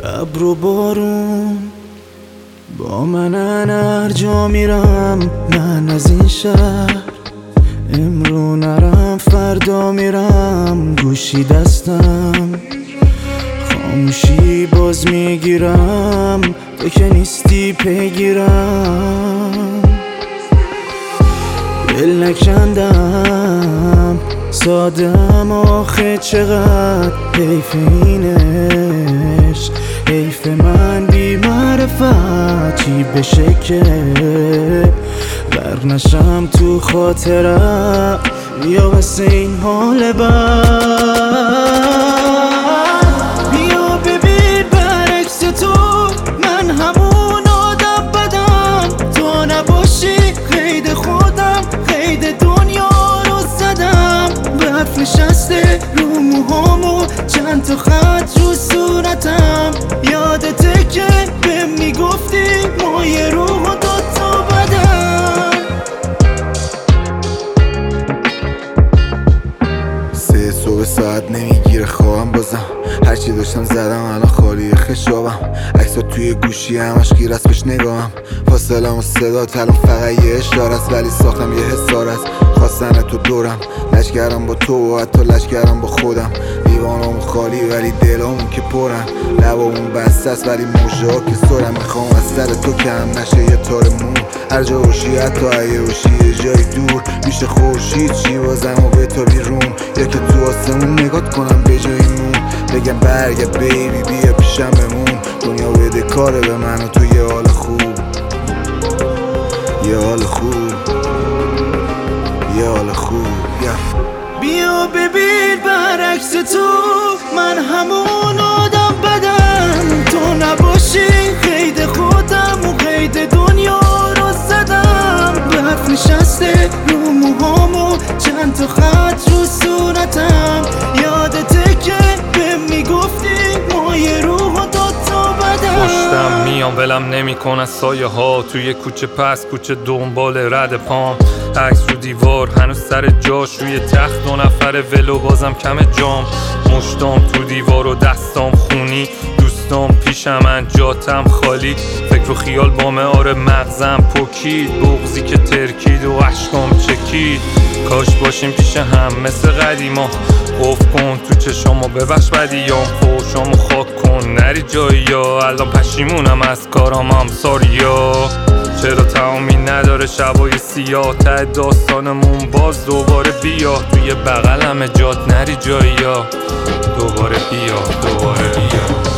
ابر و بارون با من هر جا میرم، من از این شهر امرو نرم فردا میرم. گوشی دستم خاموشی باز میگیرم، تو که نیستی پیگیرم. دل نکندم سادم آخه چقدر حیف اینش، حیف من بی معرفت چی بشه که غرق نشم تو خاطرم. بیا واسه این حال بد، بیا ببین برعکس تو من همون آدم بدم. تو نباشی قید خودم، قید دنیا رو زدم. برف نشسته رو موهامو، چند تا خط رو صورتم. یادته که بهم میگفتی ما یه روح و دوتا بدن. 3 صبح ساعت نمیگیره خوابم، بازم هرچی داشتم زدم الان خالی خشابم. عکس‌ها توی گوشی همش گیر است بهش نگاهم. فاصلم و صدا الان فقط یه اشاره است، ولی ساختم یه حسار است. خواستن تو دورم، لشکرم با تو و حتی لشکرم با خودم. لیوانم خالی ولی دلامون که پرن، لبامون بسته است ولی موشه ها که سرم. میخوام از سر تو کم نشه یه تار مون، هر جا باشی حتی اگه باشی یه جای دور. میشه خورشید چی بازم و به تا بیرون، یا که تو آسمون نگات کنم به جای مون. بگم برگرد بیبی بیا پیشم بمون، دنیا بده کاره به من و تو یه حال خوب، یه حال خوب، یه حال خوب. بیا ببین برعکس تو من همون آدم بدم. تو نباشی قید خودم و قید دنیا رو زدم. برف نشسته رو موهامو، چند تا خط رو صورتم. یادته که بهم میگفتی ما یه روح و دوتا بدن. پشتم میام ولم نمی‌کنه از سایه ها، توی کوچه پس کوچه دنبال رد پام. عکس رو دیوار هنوز سر جاش، روی تخت 2 نفره ولو بازم کم جام. مشتام تو دیوار و دستام خونی، دوستام پیشم جاتم خالی. فکر و خیال بامه آره مغزم پکید، بغضی که ترکید و عشقام چکید. کاش باشیم پیش هم مثل قدیما، قفل کن تو چشامو ببخش بدیام. فوشامو خاک کن نری جایی یا الان پشیمونم از کارام هم ساریا. چرا تمامی نداره شبای سیاه، ته داستانمون باز دوباره بیا. توی بغلم جات نری جایی یا دوباره بیا، دوباره بیا.